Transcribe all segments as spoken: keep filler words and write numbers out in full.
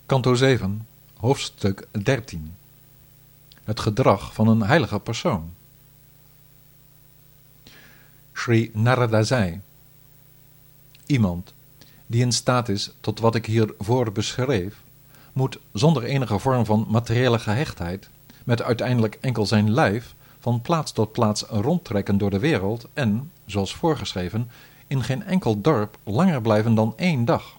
Kanto zeven, hoofdstuk dertien. Het gedrag van een heilige persoon. Sri Narada zei: iemand die in staat is tot wat ik hiervoor beschreef, moet zonder enige vorm van materiële gehechtheid, met uiteindelijk enkel zijn lijf, van plaats tot plaats rondtrekken door de wereld en, zoals voorgeschreven, in geen enkel dorp langer blijven dan één dag.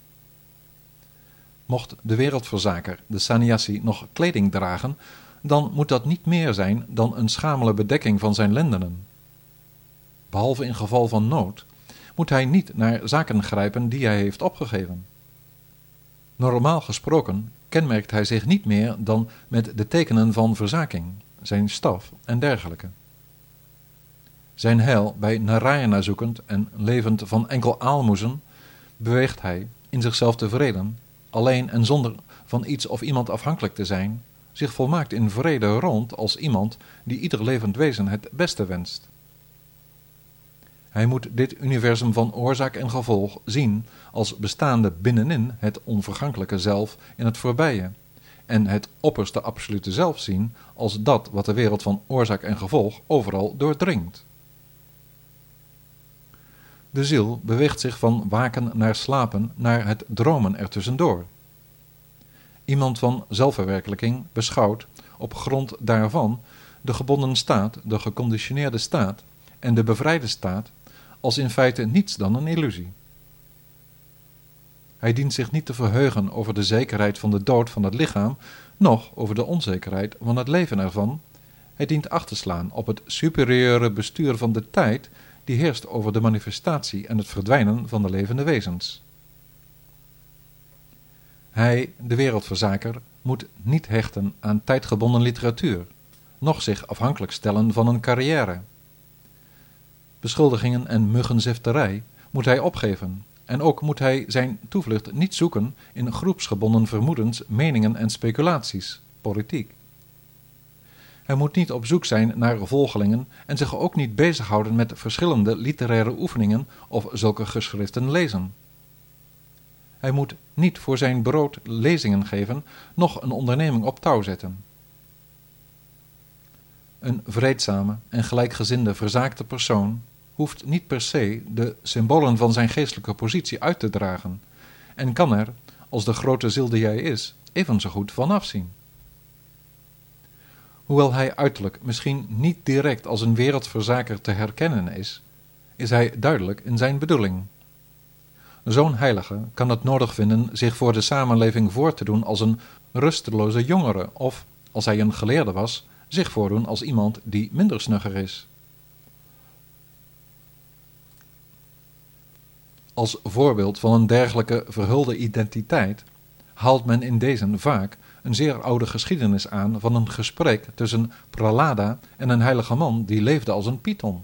Mocht de wereldverzaker, de sannyasi, nog kleding dragen, dan moet dat niet meer zijn dan een schamele bedekking van zijn lendenen. Behalve in geval van nood, moet hij niet naar zaken grijpen die hij heeft opgegeven. Normaal gesproken kenmerkt hij zich niet meer dan met de tekenen van verzaking, zijn staf en dergelijke. Zijn heil bij Narayana zoekend en levend van enkel aalmoezen, beweegt hij, in zichzelf tevreden, alleen en zonder van iets of iemand afhankelijk te zijn, zich volmaakt in vrede rond als iemand die ieder levend wezen het beste wenst. Hij moet dit universum van oorzaak en gevolg zien als bestaande binnenin het onvergankelijke zelf in het voorbije, en het opperste absolute zelf zien als dat wat de wereld van oorzaak en gevolg overal doordringt. De ziel beweegt zich van waken naar slapen naar het dromen ertussendoor. Iemand van zelfverwerkelijking beschouwt op grond daarvan de gebonden staat, de geconditioneerde staat en de bevrijde staat als in feite niets dan een illusie. Hij dient zich niet te verheugen over de zekerheid van de dood van het lichaam, noch over de onzekerheid van het leven ervan. Hij dient acht te slaan op het superieure bestuur van de tijd die heerst over de manifestatie en het verdwijnen van de levende wezens. Hij, de wereldverzaker, moet niet hechten aan tijdgebonden literatuur, noch zich afhankelijk stellen van een carrière. Beschuldigingen en muggenzifterij moet hij opgeven, en ook moet hij zijn toevlucht niet zoeken in groepsgebonden vermoedens, meningen en speculaties, politiek. Hij moet niet op zoek zijn naar volgelingen en zich ook niet bezighouden met verschillende literaire oefeningen of zulke geschriften lezen. Hij moet niet voor zijn brood lezingen geven, noch een onderneming op touw zetten. Een vreedzame en gelijkgezinde verzaakte persoon hoeft niet per se de symbolen van zijn geestelijke positie uit te dragen en kan er, als de grote ziel die hij is, even zo goed van afzien. Hoewel hij uiterlijk misschien niet direct als een wereldverzaker te herkennen is, is hij duidelijk in zijn bedoeling. Zo'n heilige kan het nodig vinden zich voor de samenleving voor te doen als een rusteloze jongere of, als hij een geleerde was, zich voordoen als iemand die minder snugger is. Als voorbeeld van een dergelijke verhulde identiteit haalt men in deze vaak een zeer oude geschiedenis aan van een gesprek tussen Prahlada en een heilige man die leefde als een python.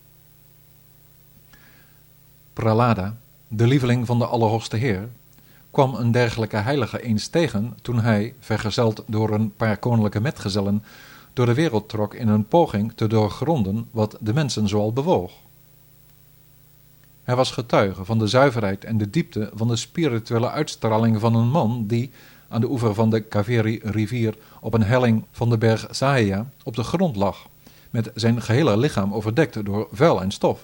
Prahlada, de lieveling van de Allerhoogste Heer, kwam een dergelijke heilige eens tegen toen hij, vergezeld door een paar koninklijke metgezellen, door de wereld trok in een poging te doorgronden wat de mensen zoal bewoog. Hij was getuige van de zuiverheid en de diepte van de spirituele uitstraling van een man die, aan de oever van de Kaveri-rivier op een helling van de berg Sahaya, op de grond lag, met zijn gehele lichaam overdekt door vuil en stof.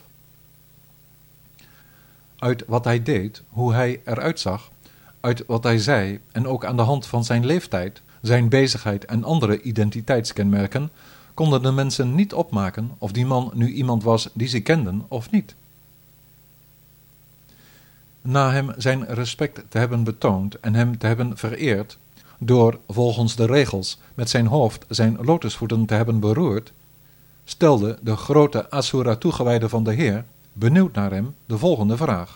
Uit wat hij deed, hoe hij eruit zag, uit wat hij zei en ook aan de hand van zijn leeftijd, zijn bezigheid en andere identiteitskenmerken, konden de mensen niet opmaken of die man nu iemand was die ze kenden of niet. Na hem zijn respect te hebben betoond en hem te hebben vereerd, door volgens de regels met zijn hoofd zijn lotusvoeten te hebben beroerd, stelde de grote Asura toegewijde van de Heer, benieuwd naar hem, de volgende vraag.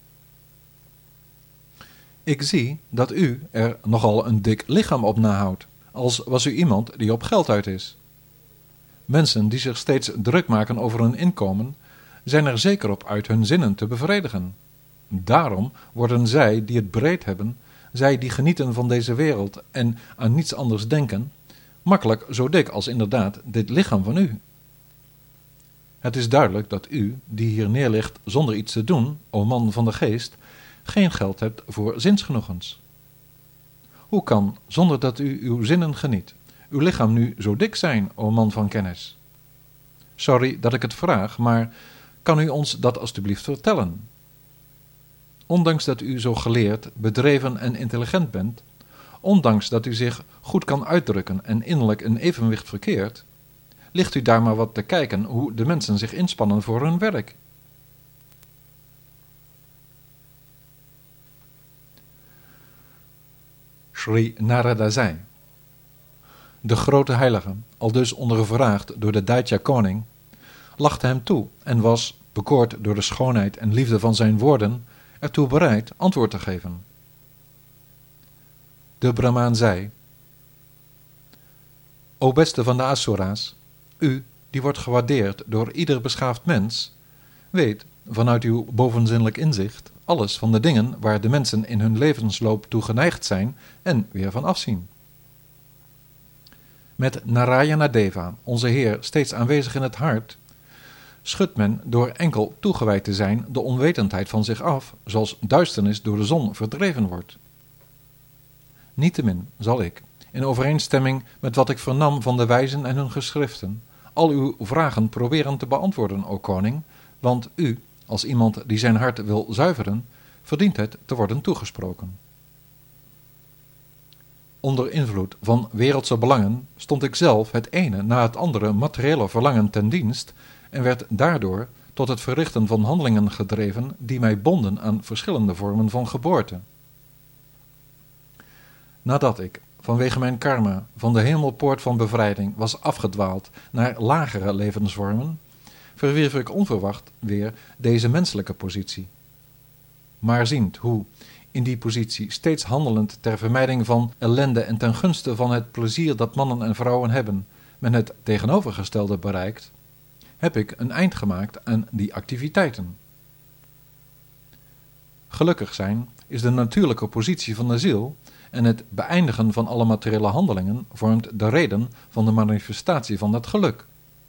Ik zie dat u er nogal een dik lichaam op nahoudt, als was u iemand die op geld uit is. Mensen die zich steeds druk maken over hun inkomen, zijn er zeker op uit hun zinnen te bevredigen. Daarom worden zij die het breed hebben, zij die genieten van deze wereld en aan niets anders denken, makkelijk zo dik als inderdaad dit lichaam van u. Het is duidelijk dat u, die hier neerligt zonder iets te doen, o man van de geest, geen geld hebt voor zinsgenoegens. Hoe kan, zonder dat u uw zinnen geniet, uw lichaam nu zo dik zijn, o man van kennis? Sorry dat ik het vraag, maar kan u ons dat alstublieft vertellen? Ondanks dat u zo geleerd, bedreven en intelligent bent, ondanks dat u zich goed kan uitdrukken en innerlijk in evenwicht verkeert, ligt u daar maar wat te kijken hoe de mensen zich inspannen voor hun werk. Sri Narada zei: de grote heilige, aldus ondervraagd door de Daitya koning, lachte hem toe en was, bekoord door de schoonheid en liefde van zijn woorden, ertoe bereid antwoord te geven. De Brahmaan zei: o beste van de Asura's, u, die wordt gewaardeerd door ieder beschaafd mens, weet, vanuit uw bovenzinnelijk inzicht, alles van de dingen waar de mensen in hun levensloop toe geneigd zijn en weer van afzien. Met Narayana Deva, onze Heer, steeds aanwezig in het hart, schudt men door enkel toegewijd te zijn de onwetendheid van zich af, zoals duisternis door de zon verdreven wordt. Niettemin zal ik, in overeenstemming met wat ik vernam van de wijzen en hun geschriften, al uw vragen proberen te beantwoorden, o koning, want u, als iemand die zijn hart wil zuiveren, verdient het te worden toegesproken. Onder invloed van wereldse belangen stond ik zelf het ene na het andere materiële verlangen ten dienst en werd daardoor tot het verrichten van handelingen gedreven die mij bonden aan verschillende vormen van geboorte. Nadat ik, vanwege mijn karma, van de hemelpoort van bevrijding was afgedwaald naar lagere levensvormen, verwierf ik onverwacht weer deze menselijke positie. Maar ziend hoe, in die positie steeds handelend ter vermijding van ellende en ten gunste van het plezier dat mannen en vrouwen hebben, men het tegenovergestelde bereikt, heb ik een eind gemaakt aan die activiteiten. Gelukkig zijn is de natuurlijke positie van de ziel en het beëindigen van alle materiële handelingen vormt de reden van de manifestatie van dat geluk.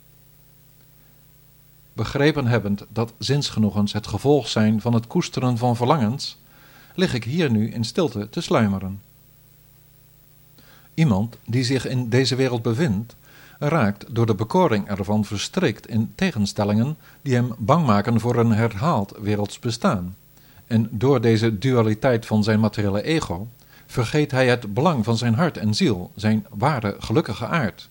Begrepen hebbend dat zinsgenoegens het gevolg zijn van het koesteren van verlangens, lig ik hier nu in stilte te sluimeren. Iemand die zich in deze wereld bevindt, raakt door de bekoring ervan verstrikt in tegenstellingen die hem bang maken voor een herhaald werelds bestaan. En door deze dualiteit van zijn materiële ego vergeet hij het belang van zijn hart en ziel, zijn ware gelukkige aard.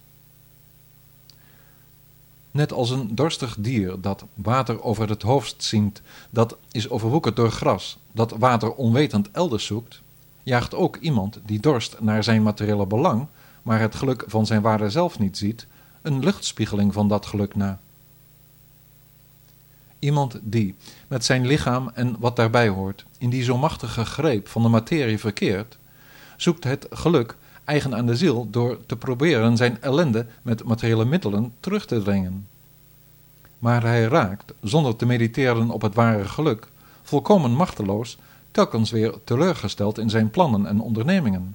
Net als een dorstig dier dat water over het hoofd ziet, dat is overwoekerd door gras, dat water onwetend elders zoekt, jaagt ook iemand die dorst naar zijn materiële belang, maar het geluk van zijn ware zelf niet ziet, een luchtspiegeling van dat geluk na. Iemand die, met zijn lichaam en wat daarbij hoort, in die zo machtige greep van de materie verkeert, zoekt het geluk eigen aan de ziel door te proberen zijn ellende met materiële middelen terug te dringen. Maar hij raakt, zonder te mediteren op het ware geluk, volkomen machteloos, telkens weer teleurgesteld in zijn plannen en ondernemingen.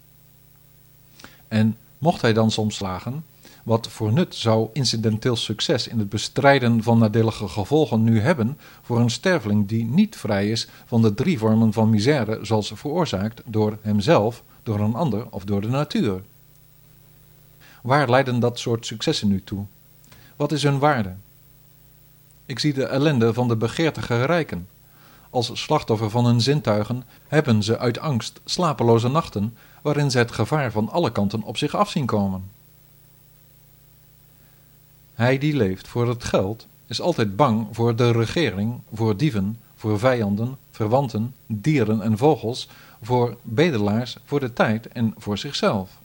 En mocht hij dan soms slagen, wat voor nut zou incidenteel succes in het bestrijden van nadelige gevolgen nu hebben voor een sterveling die niet vrij is van de drie vormen van misère zoals veroorzaakt door hemzelf, door een ander of door de natuur? Waar leiden dat soort successen nu toe? Wat is hun waarde? Ik zie de ellende van de begeertige rijken. Als slachtoffer van hun zintuigen hebben ze uit angst slapeloze nachten waarin ze het gevaar van alle kanten op zich af zien komen. Hij die leeft voor het geld is altijd bang voor de regering, voor dieven, voor vijanden, verwanten, dieren en vogels, voor bedelaars, voor de tijd en voor zichzelf.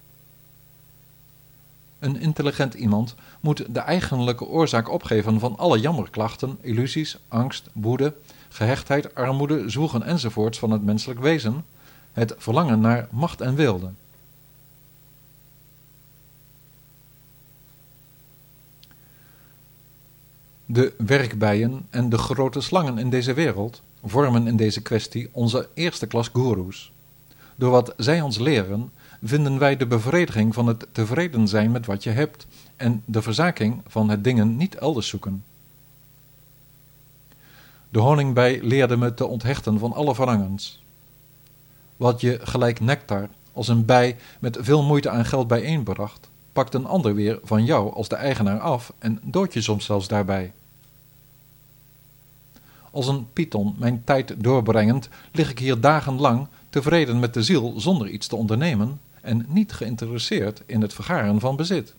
Een intelligent iemand moet de eigenlijke oorzaak opgeven van alle jammerklachten, illusies, angst, woede, gehechtheid, armoede, zwoegen enzovoorts van het menselijk wezen, het verlangen naar macht en weelde. De werkbijen en de grote slangen in deze wereld vormen in deze kwestie onze eerste klas goeroes. Door wat zij ons leren, vinden wij de bevrediging van het tevreden zijn met wat je hebt en de verzaking van het dingen niet elders zoeken. De honingbij leerde me te onthechten van alle verlangens. Wat je gelijk nectar, als een bij met veel moeite aan geld bijeenbracht, pakt een ander weer van jou als de eigenaar af en doodt je soms zelfs daarbij. Als een python mijn tijd doorbrengend, lig ik hier dagenlang tevreden met de ziel zonder iets te ondernemen en niet geïnteresseerd in het vergaren van bezit.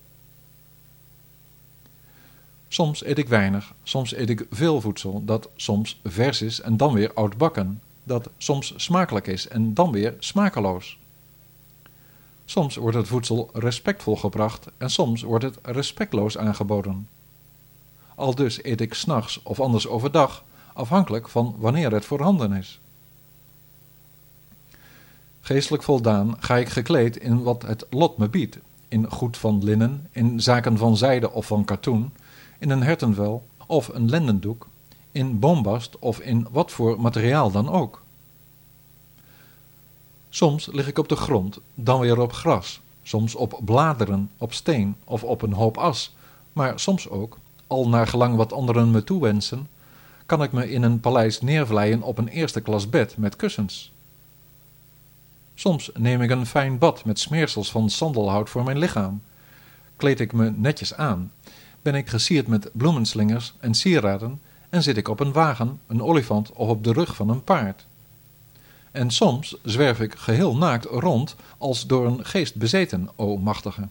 Soms eet ik weinig, soms eet ik veel voedsel, dat soms vers is en dan weer oudbakken, dat soms smakelijk is en dan weer smakeloos. Soms wordt het voedsel respectvol gebracht en soms wordt het respectloos aangeboden. Aldus eet ik 's nachts of anders overdag, afhankelijk van wanneer het voorhanden is. Geestelijk voldaan ga ik gekleed in wat het lot me biedt, in goed van linnen, in zaken van zijde of van katoen, in een hertenvel of een lendendoek, in boombast of in wat voor materiaal dan ook. Soms lig ik op de grond, dan weer op gras, soms op bladeren, op steen of op een hoop as, maar soms ook, al naar gelang wat anderen me toewensen, kan ik me in een paleis neervlijen op een eerste klas bed met kussens. Soms neem ik een fijn bad met smeersels van sandelhout voor mijn lichaam, kleed ik me netjes aan, ben ik gesierd met bloemenslingers en sieraden en zit ik op een wagen, een olifant of op de rug van een paard. En soms zwerf ik geheel naakt rond als door een geest bezeten, o machtige.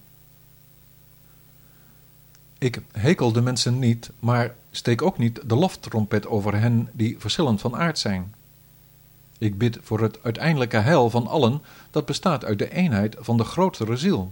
Ik hekel de mensen niet, maar steek ook niet de loftrompet over hen die verschillend van aard zijn. Ik bid voor het uiteindelijke heil van allen dat bestaat uit de eenheid van de grotere ziel.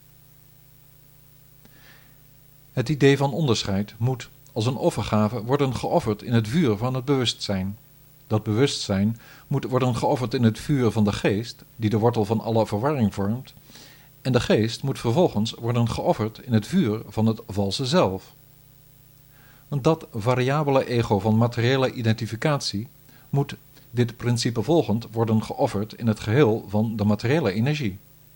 Het idee van onderscheid moet als een offergave worden geofferd in het vuur van het bewustzijn. Dat bewustzijn moet worden geofferd in het vuur van de geest, die de wortel van alle verwarring vormt, en de geest moet vervolgens worden geofferd in het vuur van het valse zelf. Want dat variabele ego van materiële identificatie moet dit principe volgend worden geofferd in het geheel van de materiële energie.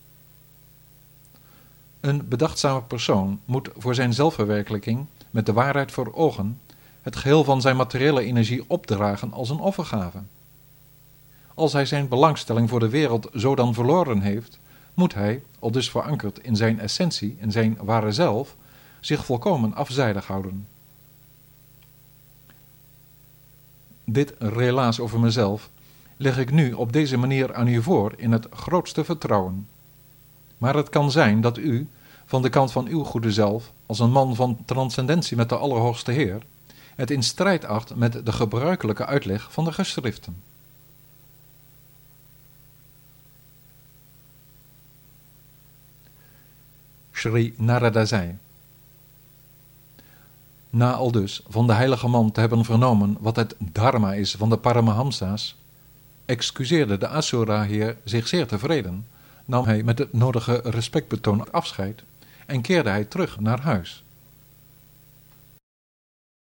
Een bedachtzame persoon moet voor zijn zelfverwerkelijking met de waarheid voor ogen het geheel van zijn materiële energie opdragen als een offergave. Als hij zijn belangstelling voor de wereld zo dan verloren heeft, moet hij, aldus verankerd in zijn essentie, in zijn ware zelf, zich volkomen afzijdig houden. Dit relaas over mezelf leg ik nu op deze manier aan u voor in het grootste vertrouwen. Maar het kan zijn dat u, van de kant van uw goede zelf, als een man van transcendentie met de Allerhoogste Heer, het in strijd acht met de gebruikelijke uitleg van de geschriften. Sri Narada zei: Na aldus van de heilige man te hebben vernomen wat het dharma is van de Paramahamsa's, excuseerde de Asura-heer zich zeer tevreden, nam hij met het nodige respectbetoon afscheid en keerde hij terug naar huis.